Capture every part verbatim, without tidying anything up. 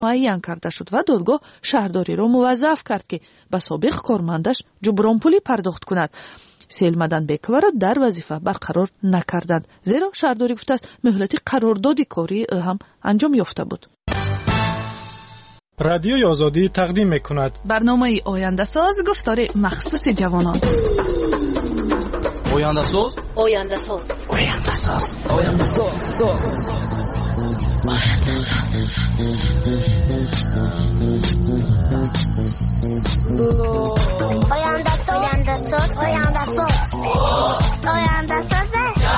معین کرده شد و دادگاه شهرداری را موظف کرد که به سابق کارمندش جبران پولی پرداخت کند. سیلمدن بیکوه را در وظیفه برقرار نکردند، زیرا شهرداری گفته است مهلتی قرارداد کاری هم انجام یافته بود. رادیوی آزادی تقدیم میکند برنامه آینده ساز، گفتار مخصوص جوانان. آینده ساز آینده ساز آینده ساز آینده ساز آینده ساز آینده ساز آینده ساز آینده ساز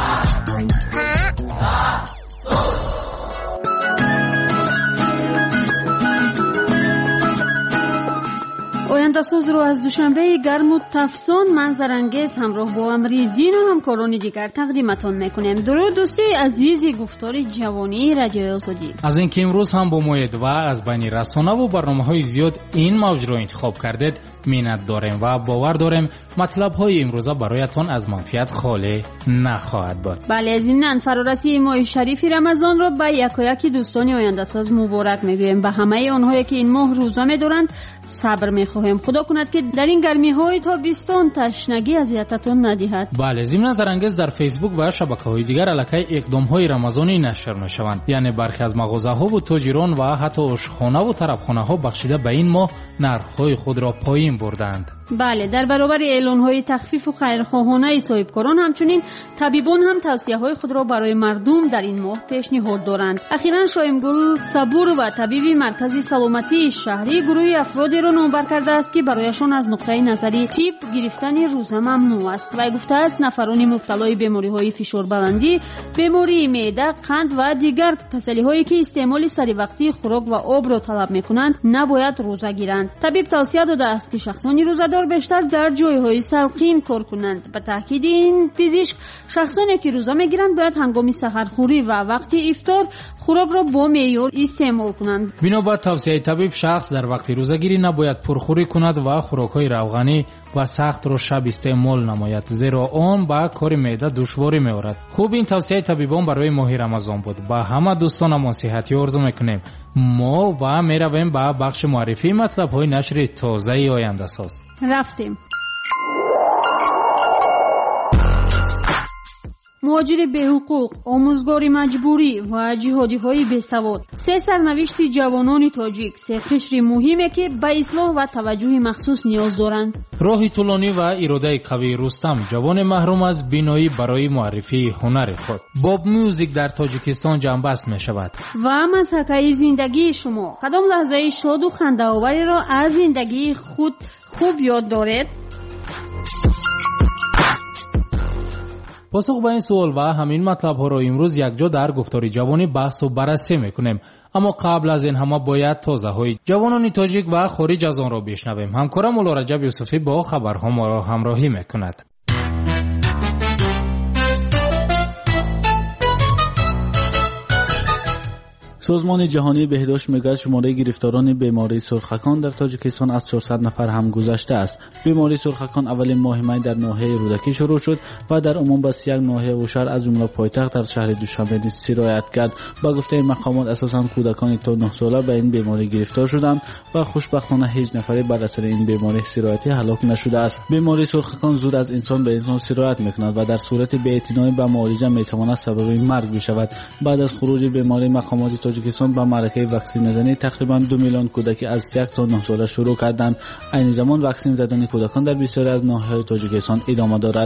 آینده ساز رو از دوشنبه گرم و تفسون منظرانگیز همراه با امری دین و همکاران دیگر تقدیمتان میکنیم. درود دوستی عزیزی گفتار جوانی رادیوی آزادی. از اینکه امروز هم با موید و از بین رسانه و برنامه‌های زیاد این موضوع رو انتخاب کردید منت داریم و باور داریم مطلب‌های امروزه برایتان از منفعت خالی نخواهد بود. بله، ضمن فرارسی ماه شریف رمضان را به یکایک دوستان آینده ساز مبارک میگویم. به همه آنهایی که این ماه روزه می‌دارند صبر می‌خواهیم. خدا کند که در این گرمی‌های تابستان تشنگی اذیتتان ندهد. بله، ضمن زرانگیز در فیسبوک و شبکه‌های دیگر علیه اقدام‌های رمضانی نشر می‌شوند. یعنی برخی از مغازه‌ها و تاجران و حتی آشخانه و طرفخانه‌ها بخشیده به این ماه نرخ‌های خود را پایین بردند. بله، در برابر اعلان‌های تخفیف و خیرخواهانه صاحبکاران همچنین طبیبان هم توصیه‌های خود را برای مردم در این ماه پیشنهاد دارند. اخیراً شایمگل صبور و طبیب مرکز سلامتی شهری گروه افرادی را نامور کرده است که برایشان از نقطه نظری تیپ گرفتن روزه ممنوع است. و گفته است نفران مبتلای بیماری‌های فشار بلندی، بیماری معده، قند و دیگر کسلی‌هایی که استعمال سری وقتی خوراک و آب را طلب می‌کنند نباید روزه گیرند. طبیب توصیه داده است که شخصانی روزه‌دار بیشتر در جای‌های سرقین کار کنند. به تاکید این پزشک، شخصانی که روزه می‌گیرند باید هنگام سحرخوری و وقت افطار خوراک را با معیار استعمال کنند. بنابر توصیه طبیب، شخص در وقت روزه‌گیری نباید پرخوری کند و خوراک‌های روغنی و سخت را شب استعمال نماید، زیرا آن با کار معده دشواری می‌آورد. خوب این توصیه طبیبان برای ماه رمضان بود. با همه دوستانم صحتی آرزو می‌کنیم. ما و می‌رویم به بخش معرفی مطلب‌های نشر تازه آینده ساز. رفتیم. مهاجر به حقوق، آموزگار مجبوری و جهادی‌های بی‌سواد. سه سرنوشت جوانان تاجیک، سه قشر مهمه که به اصلاح و توجه مخصوص نیاز دارند. راه طولانی و اراده قوی رستم، جوان محروم از بینایی برای معرفی هنر خود. باب میوزیک در تاجیکستان جنبست می شود. و مسحکه زندگی شما، کدام لحظه شاد و خنده‌آوری را از زندگی خود خوب یاد دارید؟ پاسخ به این سوال و همین مطلب ها را امروز یک جا در گفتار جوانی بحث و بررسی میکنیم. اما قبل از این همه باید تازه های جوانان تاجیک و خارج از آن را بشنویم. همکارم مولا رجب یوسفی با خبرها ما را همراهی میکند. سازمان جهانی بهداشت میگوید شماره گرفتاران بیماری سرخکان در تاجیکستان از چهارصد نفر هم گذشته است. بیماری سرخکان اولین ماه می در ناحیه رودکی شروع شد و در عموم به سی و یک ناحیه و شهر از جمله پایتخت در شهر دوشنبه نیز سرایت کرد. با گفته مقامات اساساً کودکان تا نه ساله به این بیماری گرفتار شدند و خوشبختانه هیچ نفری بر اثر این بیماری سرایتی هلاک نشده است. بیماری سرخکان زود از انسان به انسان سرایت میکند و در صورت بی‌اعتنایی به معالجه میتواند سبب مرگ بشود. بعد از خروج بیماری مقامات تاجیکستان با معرکه واکسن زدن تقریبا دو میلیون کودک از یک تا نه ساله شروع کردند. این زمان واکسن زدن کودکان در بسیاری از ناحیه‌های تاجیکستان ادامه دارد.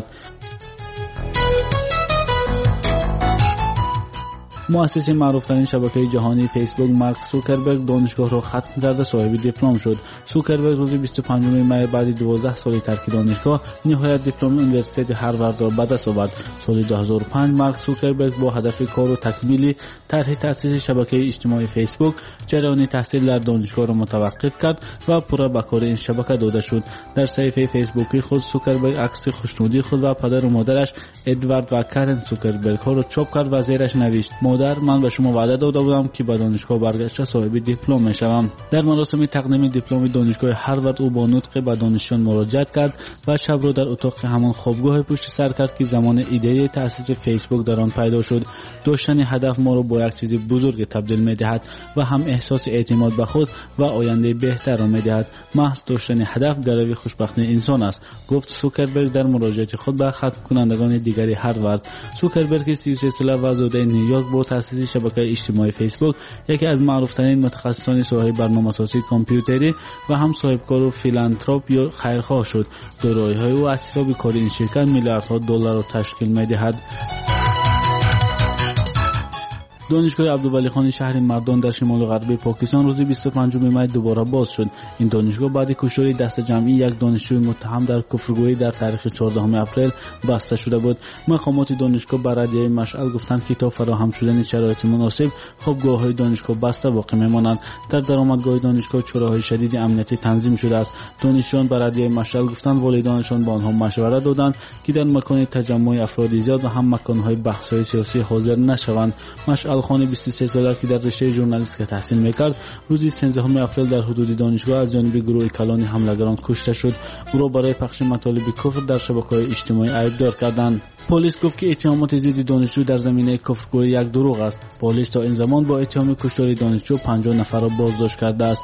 مؤسس معروفترین شبکه جهانی فیسبوک مارک زوکربرگ دانشگاه را ختم کرده صاحب دیپلم شد. زوکربرگ روز بیست و پنجم می بعد دوازده سال ترک دانشگاه نهایت دیپلم یونیورسیته هاروارد را به دست آورد. سال دو هزار و پنج مارک زوکربرگ با هدف کار و تکمیل طرح تأسیس شبکه اجتماعی فیسبوک جریان تحصیل در دانشگاه را متوقف کرد و پورا به کار این شبکه داده شد. در صفحه فیسبوکی خود زوکربرگ عکس خوشنودی خود و پدر و مادرش ادوارد و کارن زوکربرگ ها را چاپ کرد و زیرش نوشت: مادر، من به شما وعده داده بودم که به دانشگاه برگشته صاحب دیپلم میشوم. در مراسم تقدیم دیپلم دانشگاه هاروارد او با نطق به دانشجویان مراجعت کرد و شب را در اتاق همان خوابگاه پشت سر کرد که زمان ایده تأسیس فیسبوک در آن پیدا شد. داشتن هدف ما را با یک چیز بزرگ تبدیل می‌دهد و هم احساس اعتماد به خود و آینده بهتر را می‌دهد. محض داشتن هدف دلیل خوشبختی انسان است، گفت سوکربرگ در مراجعه خود به ختم کنندگان دیگری هاروارد. سوکربرگ سی و سه ساله و زاده نیویورک با تأسیس شبکه اجتماعی فیسبوک یکی از معروف‌ترین متخصصان ساحه برنامه‌سازی کامپیوتری و هم صاحبکار و فیلانتروپ یا خیرخواه شد. دارایی‌های او از حساب کاری این شرکت میلیاردها دلار را تشکیل می‌دهد. دانشگاه عبدالولی خان شهر مردان در شمال غربی پاکستان روز بیست و پنجم می دوباره باز شد. این دانشگاه بعد کشتار دست جمعی یک دانشجوی متهم در کفرگویی در تاریخ چهاردهم اپریل بسته شده بود. مقامات دانشگاه بر رادیوی مشعل گفتند که تا فراهم شدن شرایط مناسب خوابگاه‌های دانشگاه بسته باقی میمانند. در درآمدگاه دانشگاه چراهای شدید امنیتی تنظیم شده است. دانشجویان بر رادیوی مشعل گفتند والدینشان با آنها مشورت دادند که در مکان تجمع افراد زیاد و هم مکان‌های بحث‌های سیاسی حاضر نشوند. مشعل خانی بیست و سه ساله که در رشته ژورنالیستیک تحصیل می‌کرد روز سیزدهم اپریل در حدود دانشگاه از جانب گروه کلان حمله‌گران کشته شد. او را برای پخش مطالب کفر در شبکه‌های اجتماعی عیبدار کردند. پلیس گفت که اتهامات ضد دانشجو در زمینه کفرگویی یک دروغ است. پلیس تا این زمان با اتهام کشتار دانشجو پنجاه نفر را بازداشت کرده است.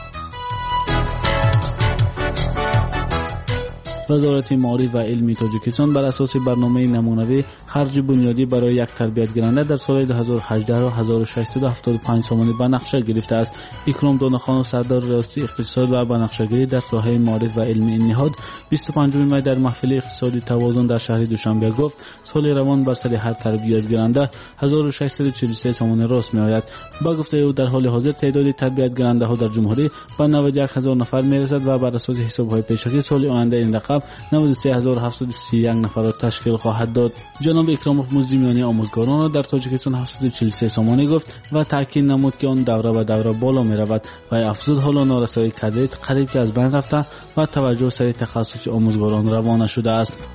وزارت معارف و علم تاجیکستان بر اساس برنامه نمونه‌ای خرج بنیادی برای یک تربیت گیرنده در سال دو هزار و هجده را هزار و ششصد و هفتاد و پنج سامانه به نقشه گرفته است. اکرام دانخان و سردار ریاستی اقتصاد و بنقشه‌گیری در ساحه معارف و علم این نهاد بیست و پنجم می در محفل اقتصادی توازن در شهر دوشنبه گفت سال روان بر سر هر تربیت گیرنده هزار و ششصد و چهل و سه سامانه راست می‌آید. با گفته او در حال حاضر تعداد تربیت گیرنده ها در جمهوری به نود و یک هزار نفر می‌رسد و بر اساس حساب‌های پیشکی سال آینده این رقم نود و سه هزار و هفتصد و سی و یک نفر را تشکیل خواهد داد. جناب اکراموف مزد میانی آموزگاران را در تاجیکستان هفتصد و چهل و سه سامانه گفت و تاکید نمود که آن دوره به دوره بالا می رود و افزود حالا نارسایی کادرت قریب که از بین رفته و توجه سر تخصص آموزگاران روانه شده است.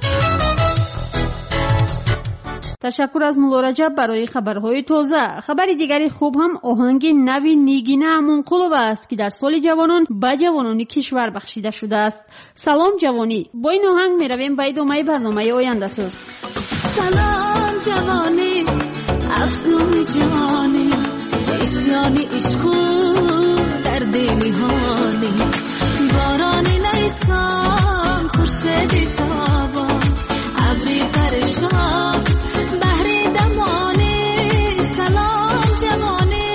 تشکر از مولا رجب برای خبرهای تازه. خبر دیگری خوب هم آهنگ نوی نیگینه امونقلوف است که در سال جوانان به جوانان کشور بخشیده شده است. سلام جوانی. با این آهنگ می رویم به ادامه برنامه آینده ساز. سلام جوانی افزون جوانی اسیانی عشقو در دلی هانی بارانی نیسان خورشیدی تابان ابری پرشان بحری دمانی سلام جوانی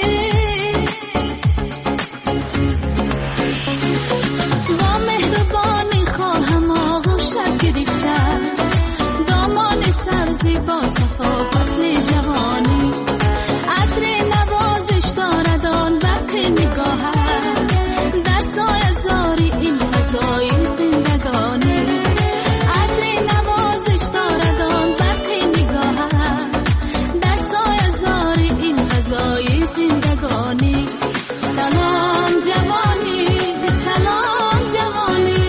با مهربانی خواهم آغوشت گرفتن دامان سبزی با صفا فصل جوانی عطر نوازش دارد آن برق نگاهت در سایه زاری این فضای زندگانی عطر نوازش دارد آن برق نگاهت در سایه زاری این فضای زندگانی سلام جوانی سلام جوانی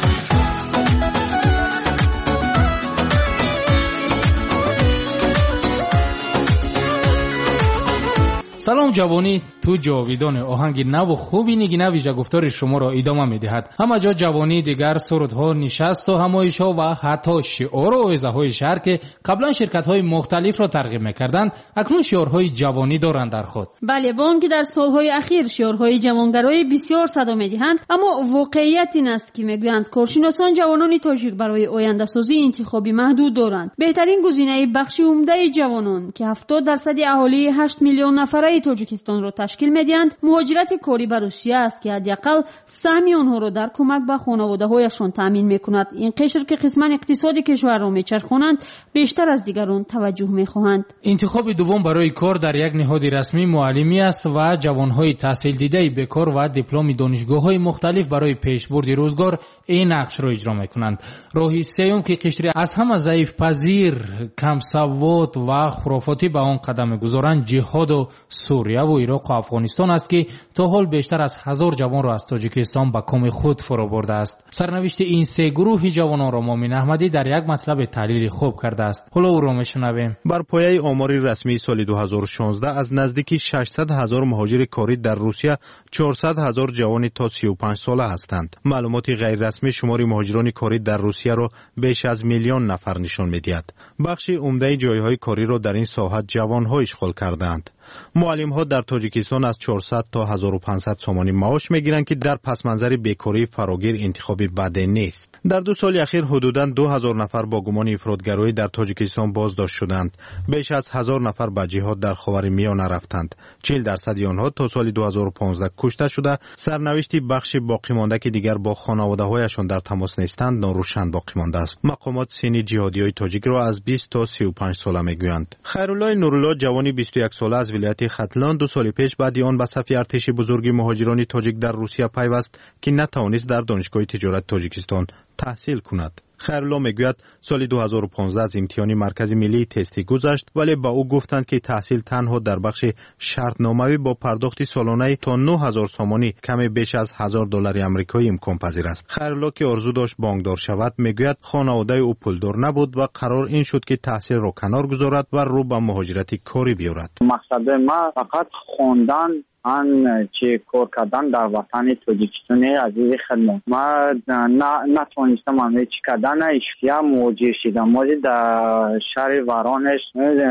سلام جوانی تو جاویدان آهنگ نو و خوبی نیگینه ویژه گفتار شما را ادامه میدهد. همه جا جوانی دیگر سرودها نشست و همایش‌ها و حتی شعار و عظه‌های شهر که قبلا شرکت‌های مختلف را ترغیب می‌کردند اکنون شعارهای جوانی دارند در خود. بله بان که در سالهای اخیر شعارهای جوانگرای بسیار صدا می‌دهند اما واقعیت این است که میگویند کارشناسان جوانان تاجیک برای آینده سازی انتخابی محدود دارند. بهترین گزینه بخش عمده جوانان که هفتاد درصد اهالی هشت میلیون نفره تاجیکستان را تشکیل می‌دهند مهاجرت کاری به روسیه است که حداقل سهم آنها را در کمک به خانواده‌هایشان تامین می‌کند. این قشر که قسمت اقتصادی کشور را می‌چرخانند بیشتر از دیگران توجه می‌خواهند. انتخاب دوم برای کار در یک نهاد رسمی معلمی است و جوان‌های تحصیل دیده بیکار و دیپلم دانشگاه‌های مختلف برای پیشبرد روزگار این نقش را اجرا می‌کنند. راهی سوم که قشری از همه ضعیف پذیر، کم سواد و خرافاتی به آن قدم می‌گذارند جهاد و سوریه و عراق و افغانستان است که تا حال بیشتر از هزار جوان را از تاجیکستان به کام خود فرو برده است. سرنوشت این سه گروه جوانان را مؤمن احمدی در یک مطلب تحلیل خوب کرده است. حالا او را میشنویم. بر پایه آمار رسمی سال دو هزار و شانزده از نزدیک ششصد هزار مهاجر کاری در روسیه چهارصد هزار جوان تا سی و پنج ساله هستند. معلومات غیر رسمی شمار مهاجران کاری در روسیه را بیش از میلیون نفر نشان می‌دهد. بخش عمده جایهای کاری را در این ساحت جوان‌ها اشغال کردند. معلم‌ها در تاجیکستان از چهارصد تا هزار و پانصد سومانی معاش می‌گیرند که در پس منظر بیکاری فراگیر انتخابی بده نیست. در دو سال اخیر حدوداً دو هزار نفر با گمان افراطگرایی در تاجیکستان بازداشت شدند. بیش از هزار نفر به جهاد در خاورمیانه رفتند. چهل درصد آنها تا سال دو هزار و پانزده کشته شده. سرنوشت بخش باقی مانده که دیگر با خانواده‌هایشان در تماس نیستند ناروشن باقی مانده است. مقامات سن جهادی‌های تاجیک را از بیست تا سی و پنج ساله می‌گویند. خیرالله نورالله جوانی بیست و یک ساله از ولایت ختلان دو سال پیش بعد آن به صف ارتش بزرگ مهاجران تاجیک در روسیه پیوست که نتوانست در دانشگاه تجارت تاجیکستان تحصیل کند. خیرالله میگوید سال دو هزار و پانزده از امتحان مرکز ملی تستی گذشت، ولی با او گفتند که تحصیل تنها در بخش شرطنامه‌ای با پرداخت سالانه تا نه هزار سومانی کمی بیش از هزار دلار آمریکایی امکان پذیر است. خیرالله که آرزو داشت بانکدار شود میگوید خانواده او پولدار نبود و قرار این شد که تحصیل را کنار گذارد و رو به مهاجرت کاری بیاورد. مقصد ما فقط خواندن آن چه کار کردن در وطن تاجیکستان عزیز خدمت. ما نتوانستم همه چی کردن اشکیا مواجه شدم. ما در شهر ورانش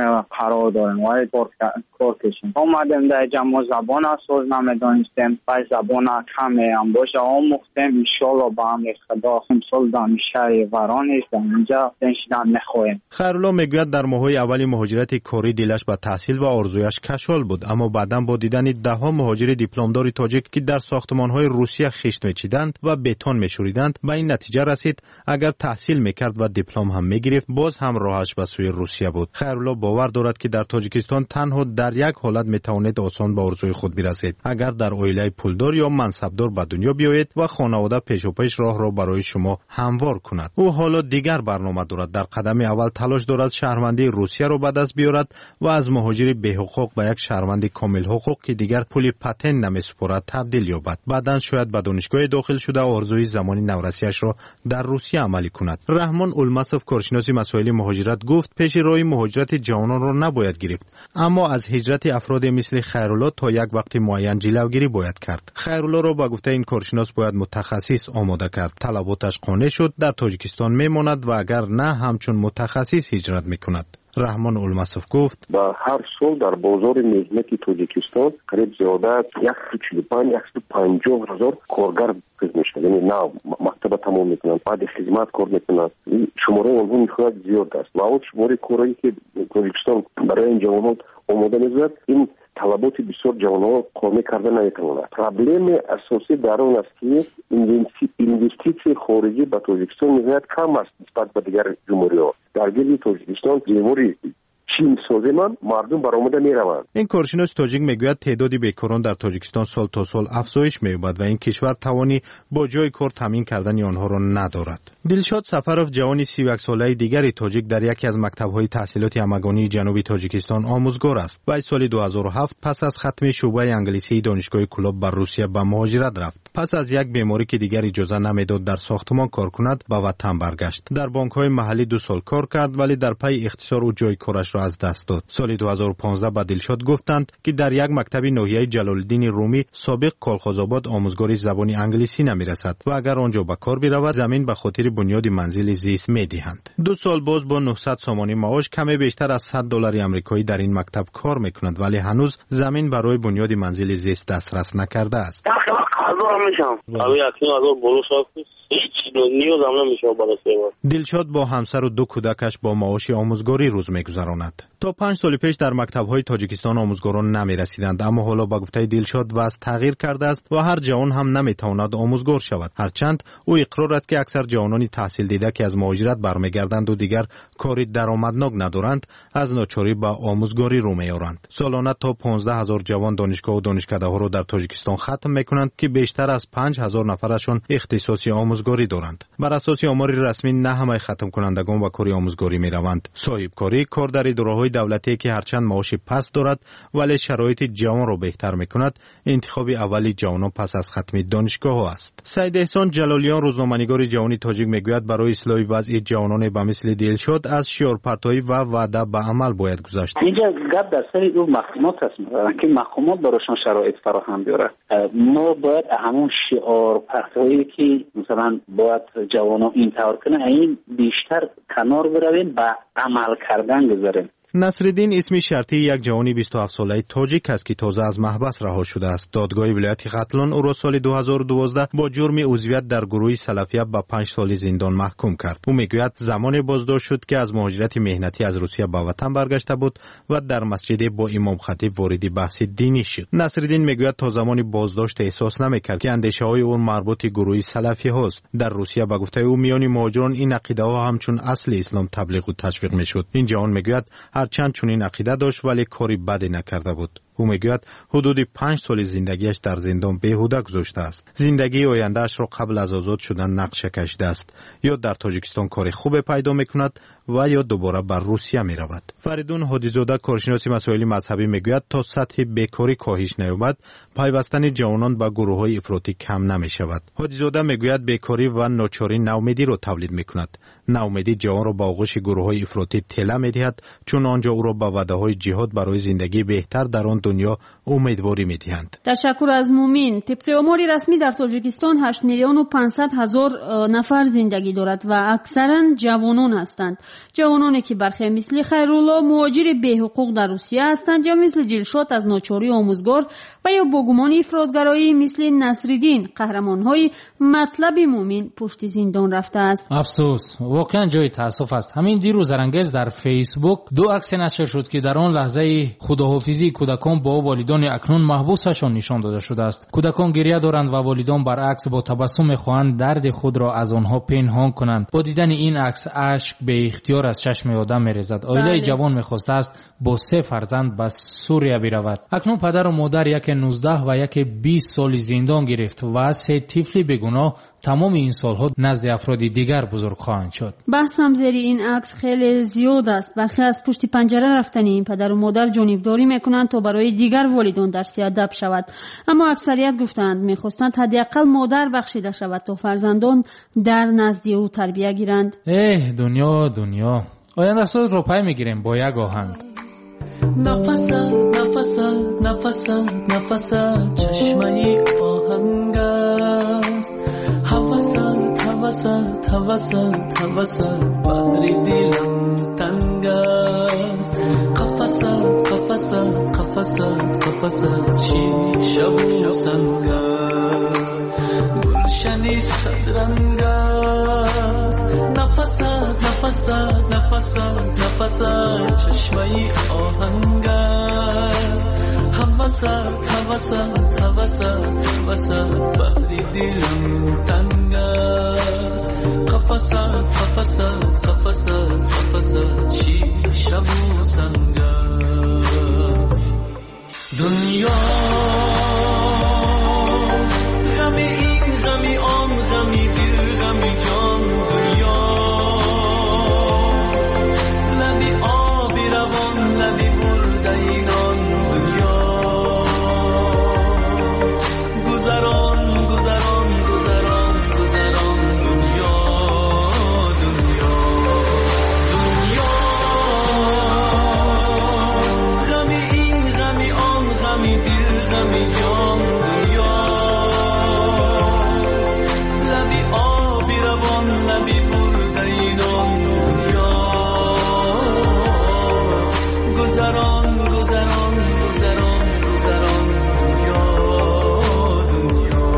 قرار داریم و کار کشیم. آمدیم در جمع زبان سوز نمیدانستیم و زبان کمی هم باشه آموختیم. انشالله با هم خدا امسال دانشگاه ورانش در اینجا نشیدن میخواهیم. خیرالله میگوید در ماهای اول مهاجرت کاری دلش به تحصیل و آرزویش کشال بود، اما بعدا با دیدن ده ها مهاجر دیپلمدار تاجیک که در ساختمان‌های روسیه خشت می‌چیدند و بتون می‌شوریدند به این نتیجه رسید اگر تحصیل می‌کرد و دیپلم هم می‌گرفت باز هم راهش به سوی روسیه بود. خیرالله باور دارد که در تاجیکستان تنها در یک حالت می‌تواند آسان به آرزوی خود برسید، اگر در عائله پولدار یا منصبدار به دنیا بیاید و خانواده پیشاپیش راه را برای شما هموار کند. او حالا دیگر برنامه دارد، در قدم اول تلاش دارد شهروندی روسیه را به دست بیارد و از مهاجر بی‌حقوق به یک شهروند کامل حقوق که دیگر پول پتن نمیسپرد تبدیل یابد. بعداً شاید به دانشگاه داخل شده آرزوی زمانی نورسیش را در روسیه عملی کند. رحمان المصف کارشناس مسائل مهاجرت گفت پیش روی مهاجرت جوانان را نباید گرفت، اما از هجرت افراد مثل خیرالله تا یک وقت معین جلوگیری باید کرد. خیرالله را با گفته این کارشناس باید متخصص آماده کرد. طلباتش قانع شد در تاجیکستان میماند و اگر نه همچون متخصص هجرت میکند. رحمان المصف گفت با هر سال در بازار مهنتی تاجیکستان قریب زیاده صد و چهل و پنج صد و پنجاه هزار کارگر خدمت میشن، یعنی نه مکتب تمام میکنن بعد خدمت کار میکنن. شماره اونها میخواد زیاد است و اون شماره کاری که تاجیکستان برای این جوانان آماده میذارد این طلبات بسیار جوانان کار کردن نمیتونند. پرابلم اساسی در اون است که اینوستیسی خارجی به تاجیکستان میاد کم است نسبت به دیگر جمهوری‌ها. در گرد تاجیکستان جمهوری چین سازمان مردم برآمده میروند. این کارشناس تاجیک میگوید تعداد بیکاران در تاجیکستان سال تا سال افزایش می‌یابد و این کشور توانی با جای کار تامین کردن آنها را ندارد. دلشاد سفروف جوانی سی و یک ساله دیگری تاجیک در یکی از مکتب‌های تحصیلات همگانی جنوبی تاجیکستان آموزگار است. و سال دو هزار و هفت پس از ختم شعبه انگلیسی دانشگاه کلوب بر روسیه به مهاجرت رفت. پس از یک بیماری که دیگر اجازه نمیداد در ساختمان کار کند به وطن برگشت. در بانک‌های محلی دو سال کار کرد ولی در پی اختصار و جای کارش را از دست داد. سال دو هزار و پانزده با دلشاد گفتند که در یک مکتب ناحیه جلال‌الدین رومی سابق کالخازآباد آموزگاری زبان انگلیسی نمیرسد و اگر آنجا به کار برود زمین به خاطر بنیاد منزل زیست میدهند. دو سال باز با نهصد سومانی معاش کمی بیشتر از صد دلار آمریکایی در این مکتب کار میکند ولی هنوز زمین برای بنیاد منزل زیست دسترس نکرده است. دلشاد با همسر و دو کودکش با معاش آموزگاری روز میگذراند. تا پنج سال پیش در مکتب‌های تاجیکستان آموزگاران نمی‌رسیدند، اما حالا با گفته دلشاد وضع تغییر کرده است و هر جوان هم نمی‌تواند آموزگار شود. هرچند او اقرار است که اکثر جوانان تحصیل دیده که از مهاجرت برمیگردند و دیگر کاری درآمدناک ندارند از ناچاری به آموزگاری رو می‌آورند. سالانه تا پانزده هزار جوان دانشگاه و دانشکده‌ها را در تاجیکستان ختم می‌کنند که بیشتر از پنج هزار نفرشان اختصاصی آموزگاری دارند. دارند. بر اساس آمار رسمی نه همه ختم کنندگان و کاری آموزگاری می روند. صاحبکاری کار در اداره‌های دولتی که هرچند معاش پست دارد ولی شرایط جوان را بهتر می کند، انتخاب اولی جوانان پس از ختم دانشگاه است. سید احسان جلالیان روزنامه‌نگار جوانی تاجیک میگوید برای اصلاح وضع جوانان به مثل دلشاد از شعارپرتایی و وعده به عمل باید گذشت. اینجا گپ در سر اون مقامات است که مقامات براشون شرایط فراهم بیاره. ما باید همون شعارپرتایی که مثلا باید جوانان این طور کنه این بیشتر کنار برویم به عمل کردن گذاریم. نصرالدین اسمی شرطی یک جوانی بیست و هفت ساله تاجیک است که تازه از محبس رها شده است. دادگاه ولایت قتلان او را سال دو هزار و دوازده با جرم عضویت در گروه سلفیه به پنج سال زندان محکوم کرد. او میگوید زمان بازداشت شد که از مهاجرت مهنتی از روسیه به وطن برگشته بود و در مسجد با امام خطیب وارد بحث دینی شد. نصرالدین میگوید تا زمان بازداشت احساس نمیکرد که اندیشه های او مربوط گروه سلفی هاست. در روسیه به گفته او میان مهاجران این عقیده ها همچون اصل اسلام تبلیغ و تشویق میشد. این جوان میگوید هرچند چنین عقیده داشت ولی کاری بدی نکرده بود. او میگوید حدود پنج سال زندگیش در زندان بیهوده گذاشته است. زندگی آیندهش را قبل از آزاد شدن نقشه کشیده است. یا در تاجیکستان کار خوب پیدا میکند و یا دوباره بر روسیه میرود. فریدون هادیزاده کارشناس مسائل مذهبی میگوید تا سطح بیکاری کاهش نیابد پیوستن جوانان به گروه‌های افراطی کم نمیشود. هادیزاده میگوید بیکاری و ناچاری ناامیدی را تولید میکند. ناامیدی جوان را به آغوش گروه‌های افراطی طلا میدهد چون آنجا او را به وعده‌های جهاد برای زندگی بهتر در آن دنیا امیدواری میدهند. تشکر از مومین. طبق آمار رسمی در تاجیکستان هشت میلیون و پانصد هزار نفر زندگی دارد و اکثرا جوانان هستند. جوانانی که برخی مثل خیرالله مهاجر بی حقوق در روسیه هستند یا مثل دلشاد از ناچاری آموزگار و یا با گمان افراطگرایی مثل نصرالدین قهرمان‌های مطلب مومین پشت زندان رفته است. افسوس، واقعا جای تاسف است. همین دیروز زرنگز در فیسبوک دو عکس نشر شد که در آن لحظه خداحافظی کودکان با والدان اکنون محبوسشان نشان داده شده است. کودکان گریه دارند و والدان برعکس با تبسم خواهند درد خود را از آنها پنهان کنند. با دیدن این عکس اشک به اختیار از چشم آدم می‌ریزد. عائله جوان می‌خواسته است با سه فرزند به سوریه برود. اکنون پدر و مادر یک نوزده و یک بیست سال زندان گرفت و سه طفل بیگناه تمام این سالها نزد افراد دیگر بزرگ خواهند شد. بحثم زیر این عکس خیلی زیاد است. برخی از پشت پنجره رفتن این پدر و مادر جانبداری میکنند تا برای دیگر والدان درسی ادب شود، اما اکثریت گفتند میخواستند حداقل مادر بخشیده شود تا فرزندان در نزد او تربیت گیرند. اه دنیا دنیا آینده سال رو پای میگیریم با یک آهنگ. نفس نفس نفس نفس چشمه آهنگ است، حوست حوست حوست حوست باری دلم تنگ است. قفس قفس قفس قفس چی شب و سنگ است، گلشنی صدرنگ است. نفس نفس نفس نفس چشمه آهنگ است، حوست حوست حوست حوست باری دلم تنگ است. قفس قفس قفس قفس چی شب و سنگ است. دنیا غمی این غمی آن غمی دل غمی جان، دنیا لبی آبی روان لبی برده اینان، دنیا گذران گذران گذران گذران، دنیا دنیا دنیا غمی این غمی آن غمی دل غمی جان، دنیا لبی آبی روان لبی برده اینان، دنیا گذران گذران گذران گذران، دنیا دنیا.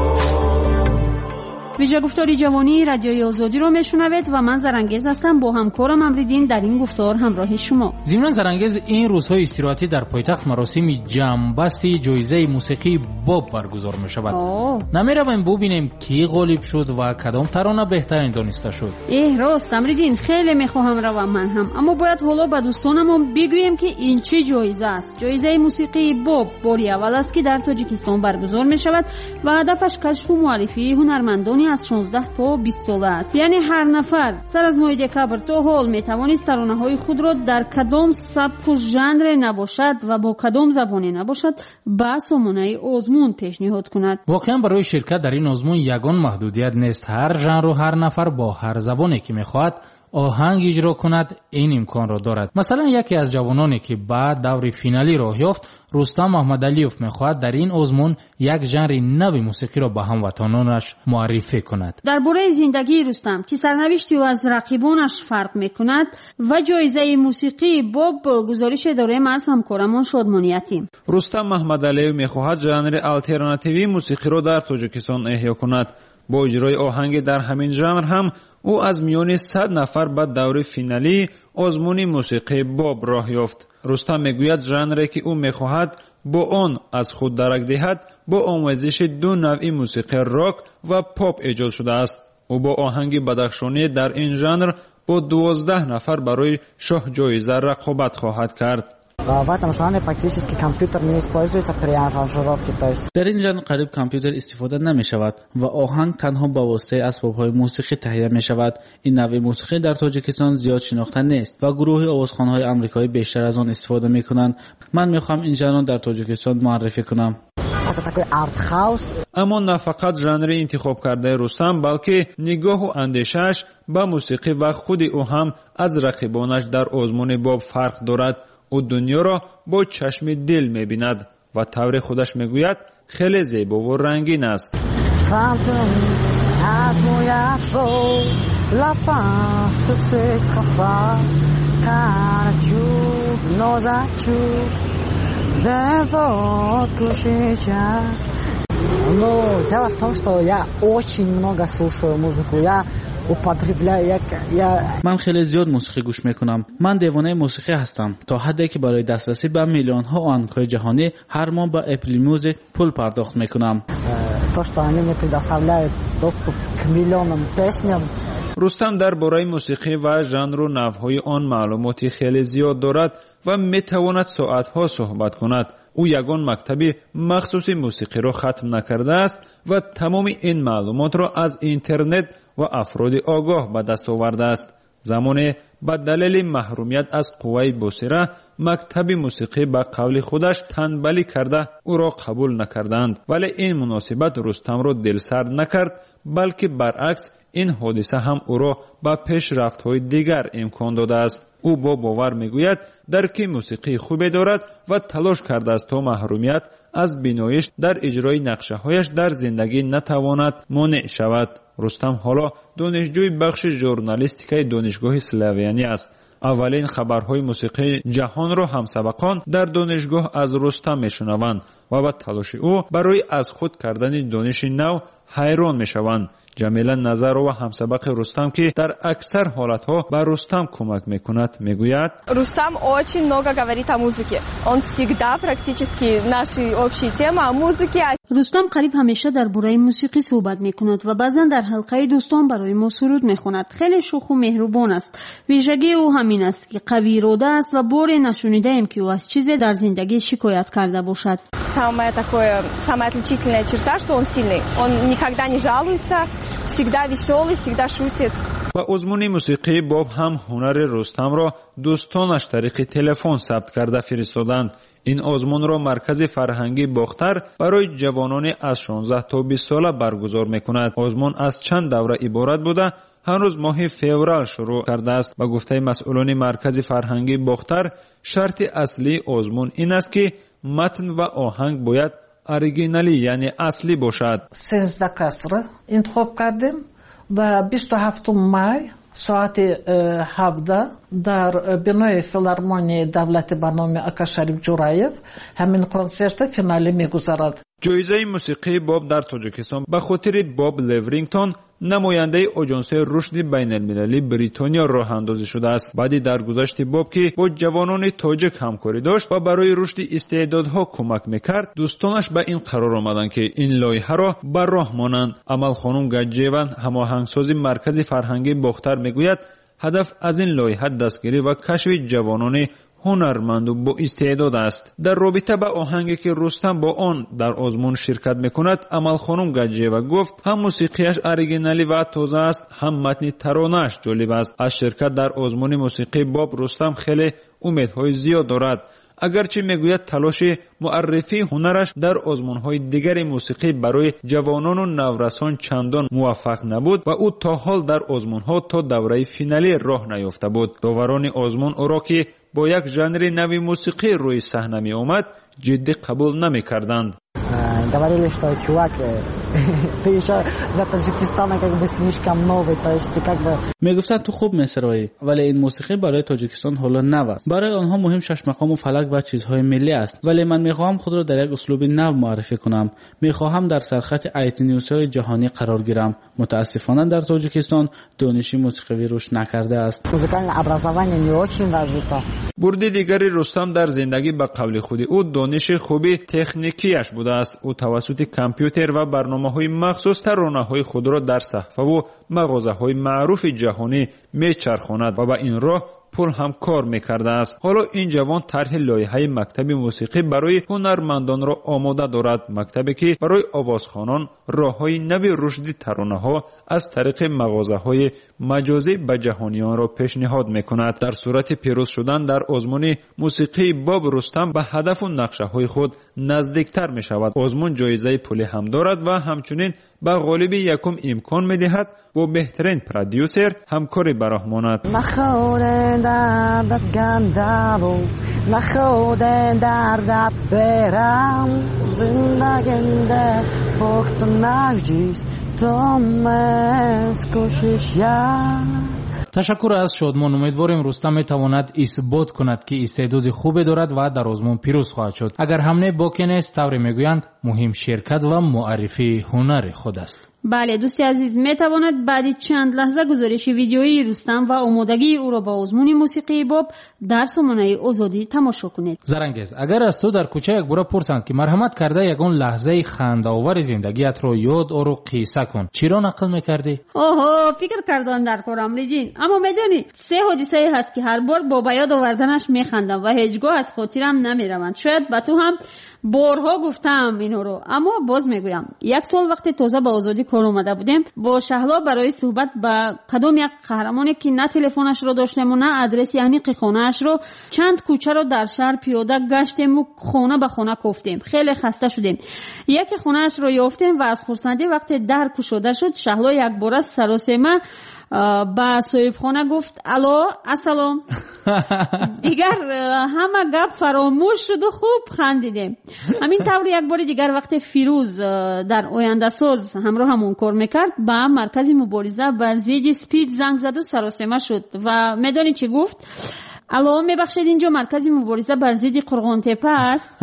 ویژه گفتاری جوانی رادیوی آزادی رو میشنوید و من زرنگز هستم با همکارم امریدین در این گفتار همراه شما. ضمن زرنگز این روزهای استراحتی در پایتخت مراسم جمع‌بستی جایزه موسیقی باب برگزار می شود. نمیرویم ببینیم کی غالب شد و کدام ترانه بهترین دانسته شد. اه راست امریدین خیلی میخواهم روم من هم، اما باید حالا به دوستانم بگویم که این چه جایزه است. جایزه موسیقی باب باری اول است که در تاجیکستان برگزار می شود و هدفش کشف و معرفی هنرمندانی از شانزده تا بیست ساله است. یعنی هر نفر سر از ماه دکامبر تا حال میتوانست ترانه‌های خود را در کدام سبک و ژانر نباشد و با کدام زبانی نباشد به سامانه آزمون پیشنهاد کند. واقعا برای شرکت در این آزمون یگان محدودیت نیست. هر ژانر و هر نفر با هر زبانی که میخواهد آهنگ اجرا کند این امکان را دارد. مثلا یکی از جوانانی که بعد دور فینالی راه یافت، رستم محمدعلیوف، میخواهد در این آزمون یک ژانر نو موسیقی را به هموطنانش معرفی کند. درباره زندگی رستم که سرنوشتی او از رقیبانش فرق میکند و جایزه موسیقی باب، گزارش اداره از همکارمان شادمانیتی. رستم محمدعلیوف میخواهد ژانر آلترناتیوی موسیقی را در تاجیکستان احیا کند. با اجرای آهنگ در همین ژانر هم او از میان صد نفر بعد دور فینالی آزمون موسیقی باب راه یافت. رستم میگوید ژانری که او میخواهد با آن از خود درک دهد با آمیزش دو نوع موسیقی راک و پاپ ایجاد شده است. او با آهنگ بدخشانی در این ژانر با دوازده نفر برای شاه جایزه رقابت خواهد کرد. В этом жанре практически компьютер не используется при аранжировке, то есть در این ژانر قریب کامپیوتر استفاده نمی شود و آهنگ تنها با واسطه اسباب‌های موسیقی تهیه می شود. این نوع موسیقی در تاجیکستان زیاد شناخته نیست و گروه آوازخوان‌های آمریکایی بیشتر از آن استفاده می کنند. من می خواهم این ژانر در تاجیکستان معرفی کنم. اما نه فقط ژانر انتخاب کرده رستم، بلکه نگاه و اندیشش به موسیقی و خود او هم از رقیبانش در آزمون باب فرق دارد. او دنیا را با چشم دل می‌بیند و طور خودش میگوید خیلی زیبا و رنگین است. Ну, дело в том, что я очень много слушаю музыку. Я употребляю, я, я... من خیلی زیاد موسیقی گوش میکنم. من دیوانه موسیقی هستم تا حدی که برای دسترسی به میلیون ها آهنگ‌های جهانی هر ماه با اپل میوزیک پول پرداخت میکنم. То, что они мне предоставляют доступ к миллионам песням. رستم درباره موسیقی و ژانر و نوع‌های آن معلوماتی خیلی زیاد دارد و میتواند ساعت‌ها صحبت کند. او یگان مکتبی مخصوص موسیقی را ختم نکرده است و تمام این معلومات را از اینترنت و افراد آگاه به دست آورده است. زمانی به دلیل محرومیت از قوه بصیره مکتب موسیقی به قول خودش تنبلی کرده او را قبول نکردند، ولی این مناسبت رستم را دلسرد نکرد، بلکه برعکس این حادثه هم او را به پیشرفت‌های دیگر امکان داده است. او با باور میگوید درک موسیقی خوبی دارد و تلاش کرده است تا محرومیت از بینایش در اجرای نقشه‌هایش در زندگی نتواند مانع شود. رستم حالا دانشجوی بخش ژورنالیستیکای دانشگاه سلاویانی است. اولین خبرهای موسیقی جهان را همسبقان در دانشگاه از رستم میشنوند و با تلاش او برای از خود کردن دانش نو حیران میشوند. جمیله نظرова همسبق رستم که در اکثر حالتها به رستم کمک میکند میگوید Рустам очень много говорит о музыке. Он всегда практически наши общие темы о музыке. رستم قریب همیشه درباره موسیقی صحبت میکند و بعضا در حلقه دوستان برای ما سرود میخواند. خیلی شوخ و مهربان است. ویژگی او همین است که قوی اراده است و بار نشنیده ایم که او از چیزی در زندگی شکایت کرده باشد. Самое такое, самая отличительная черта, что он сильный. Он никогда не жалуется, всегда веселый, всегда шутит. با آزمون موسیقی باب هم هنر رستم را دوستانش طریق تلفن ثبت کرده فرستادند. این آزمون را مرکز فرهنگی باختر برای جوانان از شانزده تا بیست ساله برگزار میکند. آزمون از چند دوره عبارت بوده هنوز ماه فوریه شروع کرده است. با گفته مسئولان مرکز فرهنگی باختر شرط اصلی آزمون این است که متن و آهنگ باید اوریجینالی یعنی اصلی باشد. سیزده کسر انتخاب کردیم و بیست و هفتم مای ساعت هفده در بنای فیلارمونی دولت به نام آقا شریف جورایف همین کنسرت فینالی میگذارد. جایزه موسیقی باب در تاجیکستان به خاطر باب لیورینگتون نماینده آژانس رشد بین المللی بریتانیا راه اندازی شده است. بعد درگذشت باب که با جوانان تاجیک همکاری داشت و برای رشد استعدادها کمک میکرد، دوستانش به این قرار آمدند که این لایحه را بر راه مانند. امل خانم گجیوان هماهنگساز مرکز فرهنگی باختر میگوید هدف از این لایحه دستگیری و کشف جوانان هنرمند و با استعداد است. در رابطه با آهنگی که رستم با آن در آزمون شرکت میکند، امل خانم گاجیوا گفت هم موسیقیش اوریجینالی و تازه است، هم متن ترانه‌اش جالب است. از شرکت در آزمون موسیقی باب رستم خیلی امیدهای زیاد دارد. اگرچه میگوید تلاش معرفی هنرش در آزمون‌های دیگر موسیقی برای جوانان و نورسان چندان موفق نبود و او تا حال در آزمون‌ها تا دوره فینالی راه نیافته بود. داوران آزمون او را که با یک ژانر نوی موسیقی روی صحنه می آمد جدی قبول نمی کردند. Говорили, что чувак приезжает в Таджикистан, как бы слишком новый, то есть как бы میگفتن تو خوب مصرایی، ولی این موسیقی برای تاجیکستان حالا نو است. برای آنها مهم شش مقام و فلک و چیزهای ملی است، ولی من میخواهم خود را در یک اسلوب نو معرفی کنم. میخواهم در سرخط ایتونیوس‌های جهانی قرار گیرم. متاسفانه در تاجیکستان دانش موسیقی روش نکرده است. музыкальное образование не очень развито. برد دیگری رستم در زندگی به قول خود او دانش خوبی تکنیکیش بوده است. او توسط کامپیوتر و برنامه‌های مخصوص ترانه‌های خود را در صحفه و مغازه‌های معروف جهانی میچرخاند و با این راه پول هم کار میکرده است. حالا این جوان طرح لایحه مکتب موسیقی برای هنرمندان را آماده دارد، مکتبی که برای آوازخوانان راههای نوی رشد ترانه‌ها از طریق مغازه‌های مجازی به جهانیان را پیشنهاد میکند. در صورت پیروز شدن در آزمون موسیقی باب رستم به هدف و نقشه‌های خود نزدیکتر میشود. آزمون جایزه پولی هم دارد و همچنین به غالب یکم امکان میدهد با بهترین پرودیوسر همکاری براه ماند. دردت گندم و نخودن دردت برم زندگنده فقط نجیز تامس کششیم. تشکر از شادمان. امیدواریم رستم میتواند اثبات کند که استعداد خوبی دارد و در آزمون پیروز خواهد شد. اگر همه باکی نیست، طوری میگویند مهم شرکت و معرفی هنر خود است. بله دوستی عزیز، میتواند بعد چند لحظه گزارش ویدیویی رستم و آمادگی او را با آزمون موسیقی باب در سامانه آزادی تماشا کنید. زرنگیز، اگر از تو در کوچه یک بار پرسند که مرحمت کرده یگان لحظه خنده‌آور زندگیت را یاد آور و قصه کن، چی را نقل میکردی؟ اوه فکر کردم در کارم لیجین، اما میدونی سه حادثه هست که هر بار با بیاد آوردنش میخندم و هیچگاه از خاطرم نمیروند. شاید با تو هم بارها گفتم اینو رو، اما باز میگویم. یک سال وقتی تازه به آزادی کار اومده بودیم، با شهلا برای صحبت با کدام یک قهرمانی که نه تلفنش رو داشتیم و نه آدرس عمیق خونه‌اش رو، چند کوچه رو در شهر پیاده گشتیم و خونه به خونه گفتیم. خیلی خسته شدیم. یک خونه‌اش رو یافتیم و از خرسندی وقتی در گشوده شد، شهلا یک بار سراسیمه با صاحب خانه گفت الو السلام. دیگر همه گپ فراموش شد و خوب خندیدیم. همین طور یک بار دیگر وقتی فیروز در آینده ساز همراه همون کار میکرد، به مرکز مبارزه بر ضد اسپید زنگ زد و سراسیمه شد و میدانی چی گفت؟ الو میبخشید اینجا مرکز مبارزه بر ضد قرغان تپه است.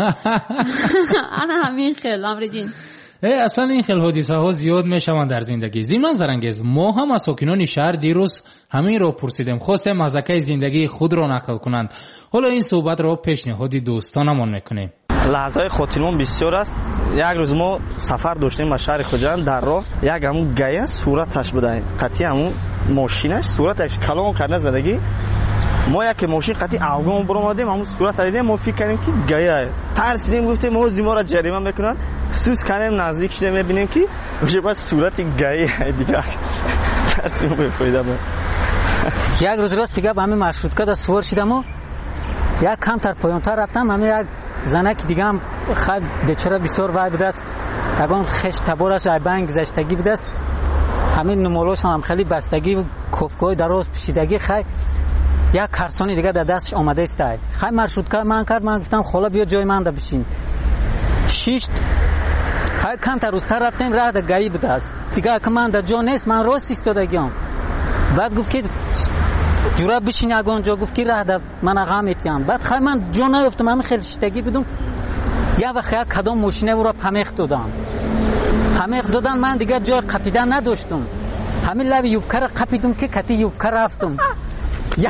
انا همین خیل امریدین. اصلا این خیل حادثه ها زیاد میشوند در زندگی. ضمن زرنگیز، ما هم از ساکنان شهر دیروز همین را پرسیدیم، خواستیم مزاکای زندگی خود را نقل کنند. حالا این صحبت را پیشنهاد دوستانمان میکنیم. لحظه خاطرمان بسیار است. یک روز ما سفر داشتیم به شهر خوجند، در راه یک همون گایه صورتش بوده، قطعی همون ماشینش صورتش کلام کرده زدگی. ما یک ماشین قطعی آوگام برآمدیم، همون صورت دیدیم، ما فکر کردیم که گایه، ترسیدیم، گفتیم ما زیما را جریمه میکنن. سوس کردیم نزدیک شدیم میبینیم که وجه باز صورت گایه دیگه. ترسیدیم بپیدا بود. یک روز راست دیگه با همین مارشروتکا دست سوار شدم و یک کم تر پایانتر رفتم، همین یک زنک دیگه هم خیلی بیچاره بسیار وای بوده است، یگان خش تبارش ایبان گذشتگی بوده است، همین نمالاش هم خیلی بستگی و کفکای دراز پوشیدگی، خیلی یک کارسونی دیگه در دستش آمده است. خیلی مارشروتکا من کرد، من گفتم خاله بیا جای من ده بشین. شیشت خیلی کم تر روزتر رفتیم، راه در گایی بوده است دیگه که من در جا نیست، من راست ایستادگیم. بعد گفت که جورا بشین یگان جا، گفت که راه در من اقام ایتیم. بعد خیلی من جا نیفتم، همین خیلی شتگی بودم. یا وقت یک کدام ماشینه او را پمیخ دادم پمیخ دادن، من دیگه جای قپیدن نداشتم، همین لب یوبکه را قپیدم که کتی یوبکه رفتم. یا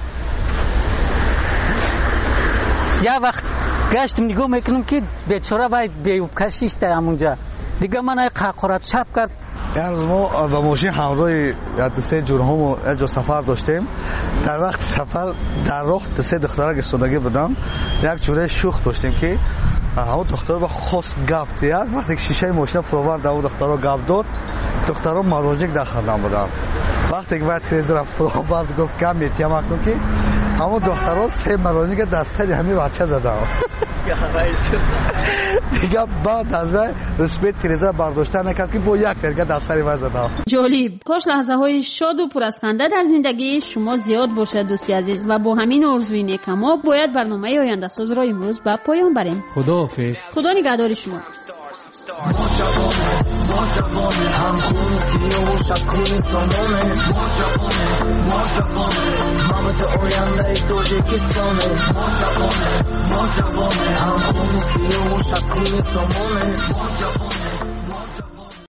یا وقت گشتم نگاه میکنم که بیچاره باید به یوبکه شیشته همونجا دیگه. من ای قاقورت شب کرد، یک روز ما با ماشین همراه یک سه جورهم یک جا سفر داشتیم. در وقت سفر در راه سه دخترک سوداگی بودم. یک چوره شوخ داشتیم که همون دختر با خاص گپ دید. وقتی شیشه ماشین فروورد اون دخترها گپ داد، دخترها مراجع در خندان بودن. وقتی که باید تریزر فروورد گفت کم میتیم اکنون که همون دخترها سه مراجع که دستری همین بچه زدن. دیگه بعد از وقت رسپیت تریزر برداشته نکرد که با یک ترگه دستری باید زدن. جالب. کاش لحظه های شاد و پر از خنده در زندگی شما زیاد باشه دوستی عزیز و با همین آرزوی نیک ما باید برنامه آینده ساز را امروز به پایان بریم. خداحافظ. خدا نگهدار شما. ما جوانه ما جوانه هم خون سیاه و شکون سامانه ما جوانه ما جوانه محمد آینده تاجیکستانه ما جوانه ما جوانه هم خون سیاه و شکون سامانه ما جوانه